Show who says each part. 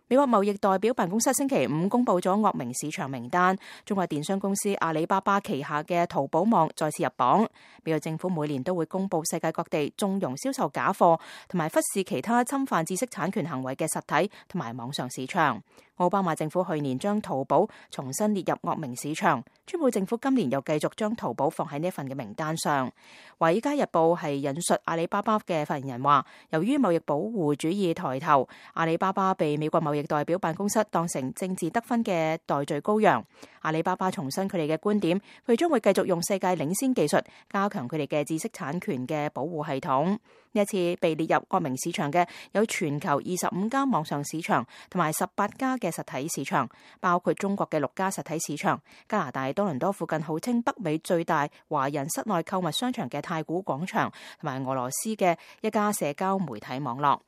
Speaker 1: 美國貿易代表辦公室星期五公布咗惡名市場名單，中國電商公司阿里巴巴旗下嘅淘寶網再次入榜。美國政府每年都會公布世界各地縱容銷售假貨同埋忽視其他侵犯知識產權行為嘅實體同埋網上市場。奧巴馬政府去年將淘寶重新列入惡名市場，川普政府今年又繼續將淘寶放喺呢份嘅名單上。華爾街日報係引述阿里巴巴嘅發言人話，由於貿易保護主義抬頭，阿里巴巴被美國貿易代表辦公室當成政治得分嘅代罪羔羊。阿里巴巴重申佢哋嘅觀點，佢將會繼續用世界領先技術加強佢哋嘅知識產權嘅保護系統。呢一次被列入惡名市場嘅有全球25家網上市場同埋18家嘅實體市場，包括中國嘅6家實體市場、加拿大多倫多附近號稱北美最大華人室內購物商場嘅太古廣場，同埋俄羅斯嘅一家社交媒體網絡。